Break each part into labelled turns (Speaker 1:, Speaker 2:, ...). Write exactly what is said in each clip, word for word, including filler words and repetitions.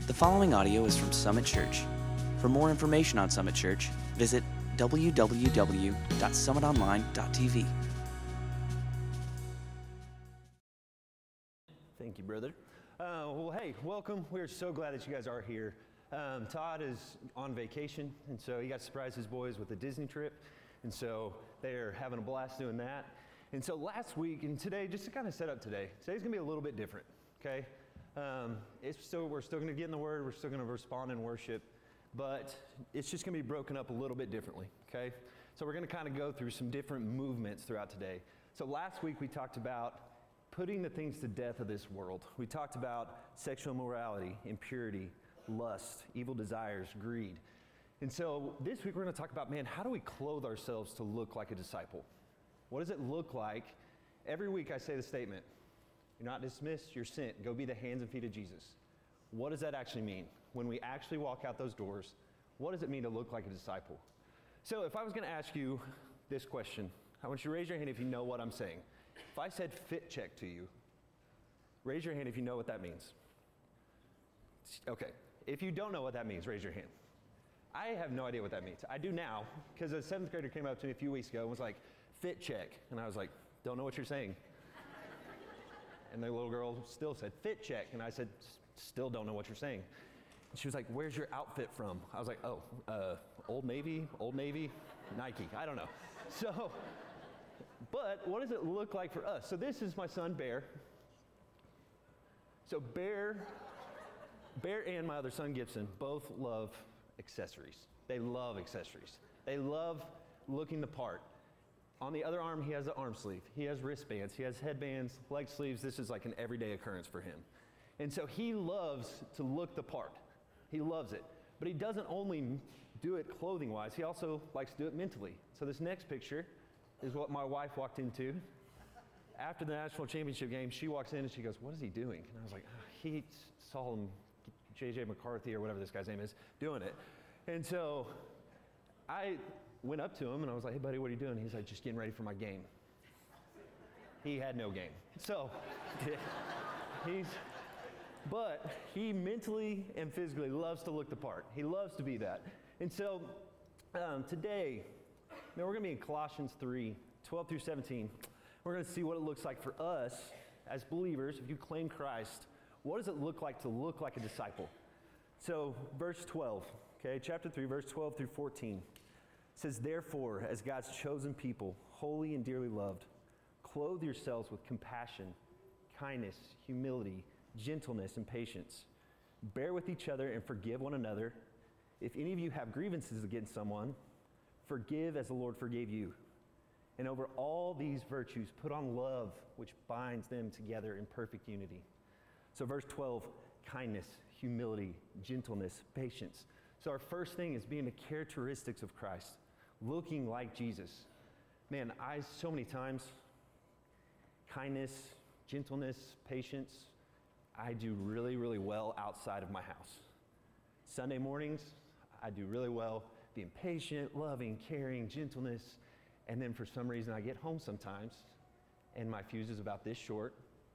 Speaker 1: The following audio is from Summit Church. For more information on Summit Church, visit w w w dot summit online dot t v.
Speaker 2: Thank you, brother. Uh, well, hey, welcome. We're so glad that you guys are here. Um, Todd is on vacation, and so he got to surprise his boys with a Disney trip, and so they're having a blast doing that. And so last week and today, just to kind of set up today, today's going to be a little bit different, okay? Um, it's still, we're still going to get in the Word, we're still going to respond in worship, but it's just going to be broken up a little bit differently, okay? So we're going to kind of go through some different movements throughout today. So last week we talked about putting the things to death of this world. We talked about sexual immorality, impurity, lust, evil desires, greed. And so this week we're going to talk about, man, how do we clothe ourselves to look like a disciple? What does it look like? Every week I say the statement, you're not dismissed, you're sent. Go be the hands and feet of Jesus. What does that actually mean? When we actually walk out those doors, what does it mean to look like a disciple? So if I was going to ask you this question, I want you to raise your hand if you know what I'm saying. If I said fit check to you, raise your hand if you know what that means. Okay, if you don't know what that means, raise your hand. I have no idea what that means. I do now, because a seventh grader came up to me a few weeks ago and was like, fit check. And I was like, don't know what you're saying. And the little girl still said, fit check. And I said, still don't know what you're saying. And she was like, where's your outfit from? I was like, oh, uh, Old Navy, Old Navy, Nike, I don't know. So, but what does it look like for us? So this is my son, Bear. So Bear, Bear and my other son, Gibson, both love accessories. They love accessories. They love looking the part. On the other arm, he has an arm sleeve. He has wristbands. He has headbands, leg sleeves. This is like an everyday occurrence for him. And so he loves to look the part. He loves it. But he doesn't only do it clothing-wise. He also likes to do it mentally. So this next picture is what my wife walked into. After the national championship game, she walks in and she goes, what is he doing? And I was like, oh, he saw him, J J McCarthy or whatever this guy's name is, doing it. And so I went up to him and I was like, hey buddy, what are you doing? He's like, just getting ready for my game. He had no game. So he's, but he mentally and physically loves to look the part. He loves to be that. And so um, today, man, we're gonna be in Colossians three, twelve through seventeen. We're gonna see what it looks like for us as believers. If you claim Christ, what does it look like to look like a disciple? So verse twelve, okay, chapter three, verse twelve through fourteen. Says, therefore, as God's chosen people, holy and dearly loved, clothe yourselves with compassion, kindness, humility, gentleness, and patience. Bear with each other and forgive one another. If any of you have grievances against someone, forgive as the Lord forgave you. And over all these virtues, put on love, which binds them together in perfect unity. So verse twelve, kindness, humility, gentleness, patience. So our first thing is being the characteristics of Christ, looking like Jesus. Man, I so many times, kindness, gentleness, patience, I do really, really well outside of my house. Sunday mornings, I do really well being patient, loving, caring, gentleness, and then for some reason I get home sometimes and my fuse is about this short,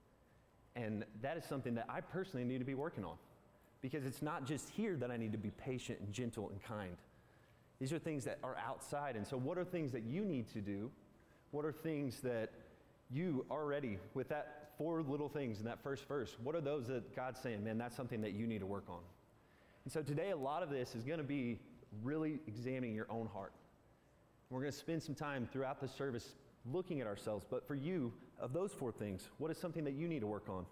Speaker 2: and that is something that I personally need to be working on. Because it's not just here that I need to be patient and gentle and kind. These are things that are outside. And so what are things that you need to do? What are things that you already, with that four little things in that first verse, what are those that God's saying, man, that's something that you need to work on? And so today, a lot of this is going to be really examining your own heart. We're going to spend some time throughout the service looking at ourselves. But for you, of those four things, what is something that you need to work on?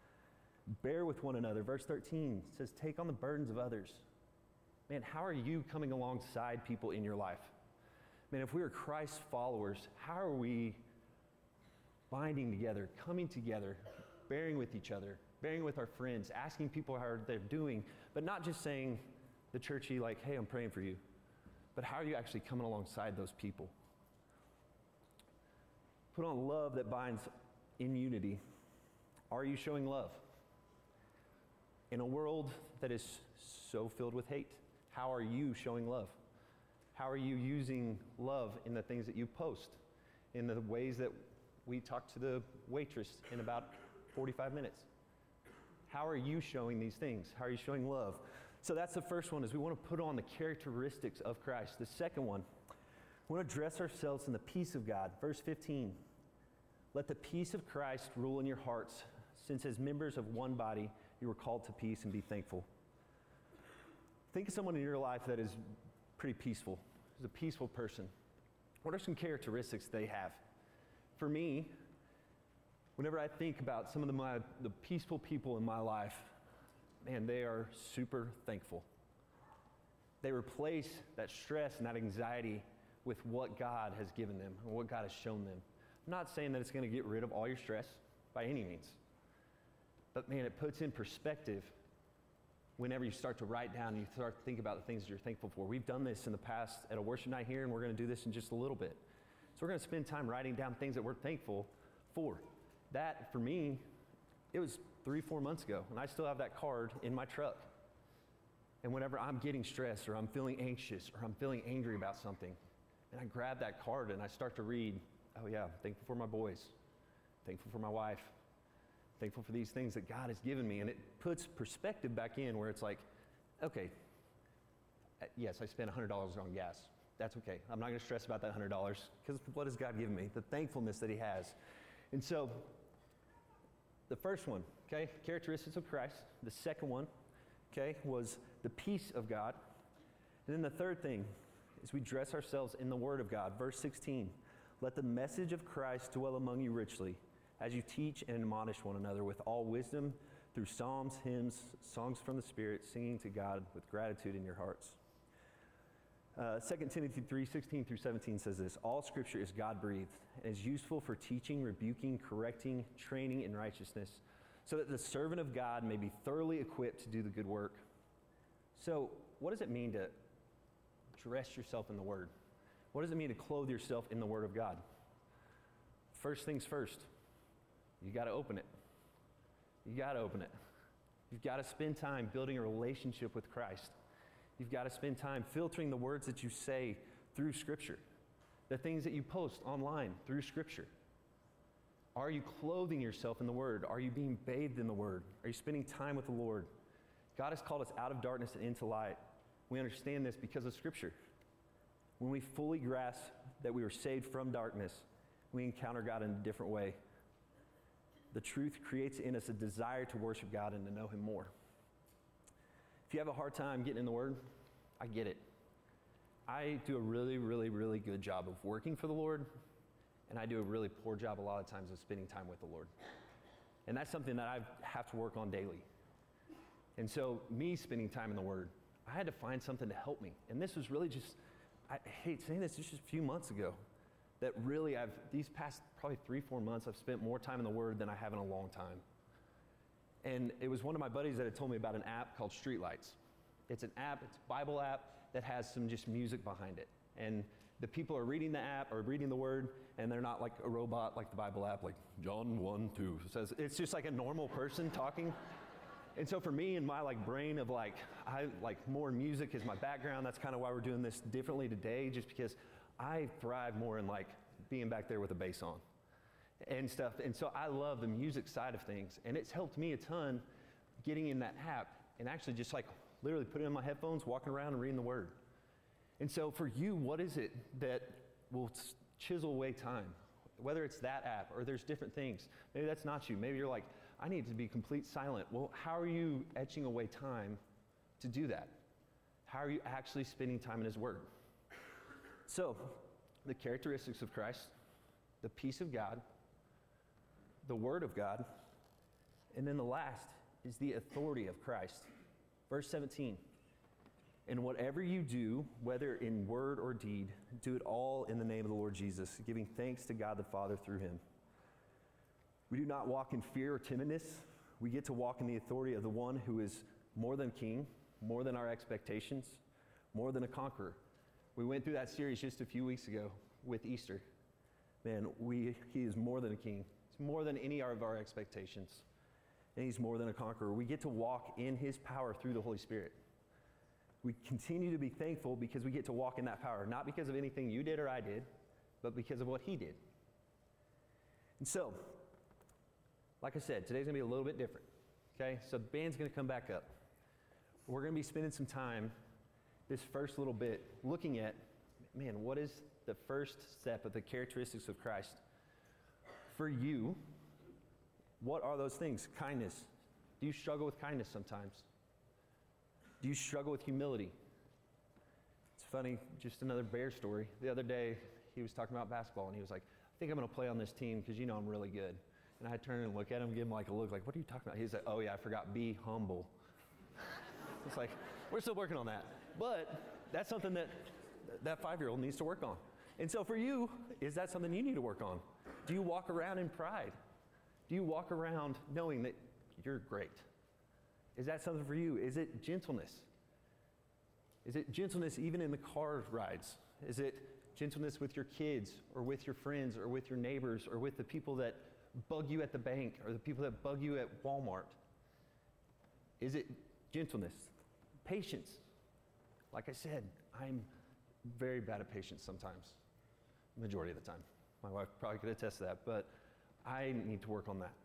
Speaker 2: Bear with one another. Verse thirteen says, take on the burdens of others. Man, how are you coming alongside people in your life? Man, if we are Christ followers, how are we binding together, coming together, bearing with each other, bearing with our friends, asking people how they're doing, but not just saying the churchy, like, hey, I'm praying for you, but how are you actually coming alongside those people? Put on love that binds in unity. Are you showing love? In a world that is so filled with hate, how are you showing love? How are you using love in the things that you post? In the ways that we talk to the waitress in about forty-five minutes? How are you showing these things? How are you showing love? So that's the first one, is we want to put on the characteristics of Christ. The second one, we want to dress ourselves in the peace of God. Verse fifteen, let the peace of Christ rule in your hearts, since as members of one body, you were called to peace, and be thankful. Think of someone in your life that is pretty peaceful, is a peaceful person. What are some characteristics they have? For me, whenever I think about some of the, my, the peaceful people in my life, man, they are super thankful. They replace that stress and that anxiety with what God has given them and what God has shown them. I'm not saying that it's going to get rid of all your stress by any means. But man, it puts in perspective whenever you start to write down and you start to think about the things that you're thankful for. We've done this in the past at a worship night here, and we're going to do this in just a little bit. So we're going to spend time writing down things that we're thankful for. That, for me, it was three, four months ago, and I still have that card in my truck. And whenever I'm getting stressed or I'm feeling anxious or I'm feeling angry about something, and I grab that card and I start to read, oh yeah, thankful for my boys, thankful for my wife, thankful for these things that God has given me. And it puts perspective back in where it's like, okay, yes, I spent one hundred dollars on gas. That's okay. I'm not going to stress about that one hundred dollars because what has God given me? The thankfulness that he has. And so the first one, okay, characteristics of Christ. The second one, okay, was the peace of God. And then the third thing is we dress ourselves in the Word of God. Verse sixteen, let the message of Christ dwell among you richly, as you teach and admonish one another with all wisdom through psalms, hymns, songs from the Spirit, singing to God with gratitude in your hearts. Uh, Second Timothy three, sixteen through seventeen says this, all Scripture is God-breathed and is useful for teaching, rebuking, correcting, training in righteousness, so that the servant of God may be thoroughly equipped to do the good work. So what does it mean to dress yourself in the Word? What does it mean to clothe yourself in the Word of God? First things first, you got to open it. You got to open it. You've got to spend time building a relationship with Christ. You've got to spend time filtering the words that you say through Scripture, the things that you post online through Scripture. Are you clothing yourself in the Word? Are you being bathed in the Word? Are you spending time with the Lord? God has called us out of darkness and into light. We understand this because of Scripture. When we fully grasp that we were saved from darkness, we encounter God in a different way. The truth creates in us a desire to worship God and to know Him more. If you have a hard time getting in the Word, I get it. I do a really, really, really good job of working for the Lord, and I do a really poor job a lot of times of spending time with the Lord. And that's something that I have to work on daily. And so me spending time in the Word, I had to find something to help me. And this was really just, I hate saying this, just a few months ago, that really I've, these past probably three, four months, I've spent more time in the Word than I have in a long time. And it was one of my buddies that had told me about an app called Streetlights. It's an app, it's a Bible app that has some just music behind it. And the people are reading the app or reading the Word, and they're not like a robot like the Bible app, like John one, two says. It's just like a normal person talking. And so for me and my like brain of like, I like more music is my background. That's kind of why we're doing this differently today, just because I thrive more in like being back there with a bass on and stuff. And so I love the music side of things. And it's helped me a ton getting in that app and actually just like literally putting in my headphones, walking around and reading the Word. And so for you, what is it that will chisel away time? Whether it's that app or there's different things. Maybe that's not you. Maybe you're like, I need to be complete silent. Well, how are you etching away time to do that? How are you actually spending time in His Word? So, the characteristics of Christ, the peace of God, the Word of God, and then the last is the authority of Christ. Verse seventeen, and whatever you do, whether in word or deed, do it all in the name of the Lord Jesus, giving thanks to God the Father through Him. We do not walk in fear or timidness. We get to walk in the authority of the one who is more than king, more than our expectations, more than a conqueror. We went through that series just a few weeks ago with Easter. Man, we, he is more than a king. He's more than any of our expectations. And He's more than a conqueror. We get to walk in His power through the Holy Spirit. We continue to be thankful because we get to walk in that power, not because of anything you did or I did, but because of what He did. And so, like I said, today's going to be a little bit different, Okay, so the band's going to come back up. We're going to be spending some time this first little bit looking at, man, what is the first step of the characteristics of Christ? For you, what are those things? Kindness. Do you struggle with kindness sometimes? Do you struggle with humility? It's funny, just another Bear story. The other day, he was talking about basketball, and he was like, I think I'm going to play on this team because you know I'm really good. And I turn and look at him, give him like a look, like, what are you talking about? He's like, oh yeah, I forgot, be humble. It's like, we're still working on that. But that's something that that five-year-old needs to work on. And so for you, is that something you need to work on? Do you walk around in pride? Do you walk around knowing that you're great? Is that something for you? Is it gentleness? Is it gentleness even in the car rides? Is it gentleness with your kids or with your friends or with your neighbors or with the people that bug you at the bank or the people that bug you at Walmart? Is it gentleness? Patience. Like I said, I'm very bad at patience sometimes, majority of the time. My wife probably could attest to that, but I need to work on that.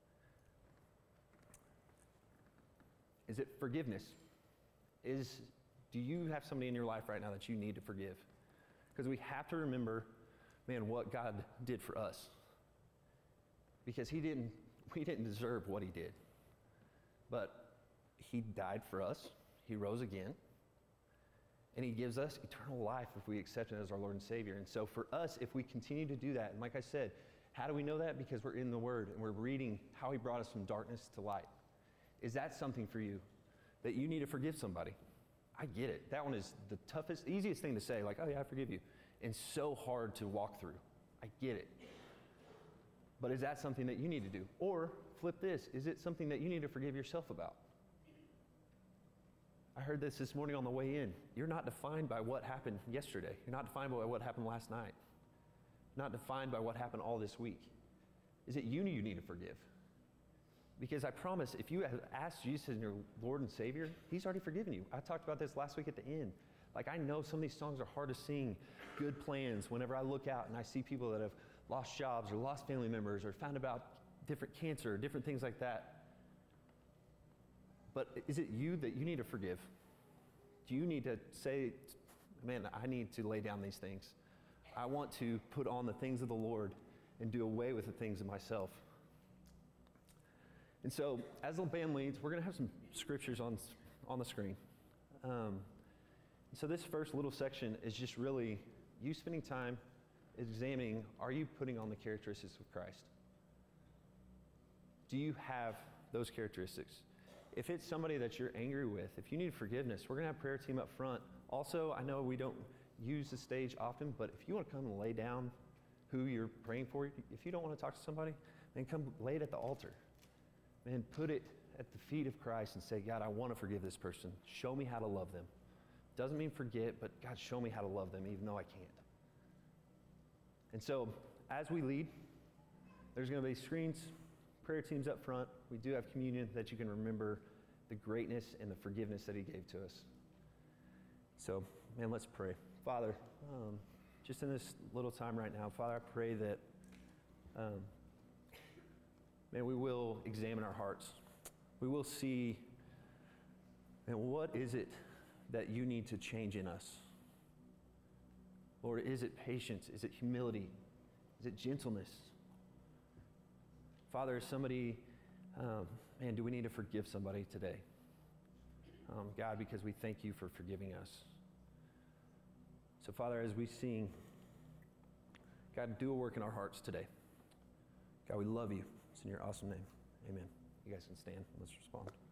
Speaker 2: Is it forgiveness? Is, do you have somebody in your life right now that you need to forgive? Because we have to remember, man, what God did for us. Because he didn't, we didn't deserve what he did. But he died for us, he rose again, and he gives us eternal life if we accept him as our Lord and Savior. And so for us, if we continue to do that, and like I said, how do we know that? Because we're in the Word, and we're reading how he brought us from darkness to light. Is that something for you, that you need to forgive somebody? I get it. That one is the toughest, easiest thing to say, like, oh yeah, I forgive you, and so hard to walk through. I get it. But is that something that you need to do? Or flip this, is it something that you need to forgive yourself about? I heard this this morning on the way in. You're not defined by what happened yesterday. You're not defined by what happened last night. You're not defined by what happened all this week. Is it you you need to forgive? Because I promise, if you have asked Jesus as your Lord and Savior, he's already forgiven you. I talked about this last week at the end. Like, I know some of these songs are hard to sing, good plans, whenever I look out and I see people that have lost jobs or lost family members or found about different cancer, different things like that. But is it you that you need to forgive? Do you need to say, man, I need to lay down these things. I want to put on the things of the Lord and do away with the things of myself. And so, as the band leads, we're going to have some scriptures on, on the screen. Um, so this first little section is just really you spending time examining, are you putting on the characteristics of Christ? Do you have those characteristics? If it's somebody that you're angry with, if you need forgiveness, we're going to have a prayer team up front. Also, I know we don't use the stage often, but if you want to come and lay down who you're praying for, if you don't want to talk to somebody, then come lay it at the altar. Man, put it at the feet of Christ and say, God, I want to forgive this person. Show me how to love them. Doesn't mean forget, but God, show me how to love them even though I can't. And so, as we lead, there's going to be screens, prayer teams up front. We do have communion that you can remember the greatness and the forgiveness that he gave to us. So, man, let's pray. Father, um, just in this little time right now, Father, I pray that, um, man, we will examine our hearts. We will see, man, what is it that you need to change in us? Lord, is it patience? Is it humility? Is it gentleness? Father, is somebody, um, man, do we need to forgive somebody today? Um, God, because we thank you for forgiving us. So, Father, as we sing, God, do a work in our hearts today. God, we love you. It's in your awesome name. Amen. You guys can stand. Let's respond.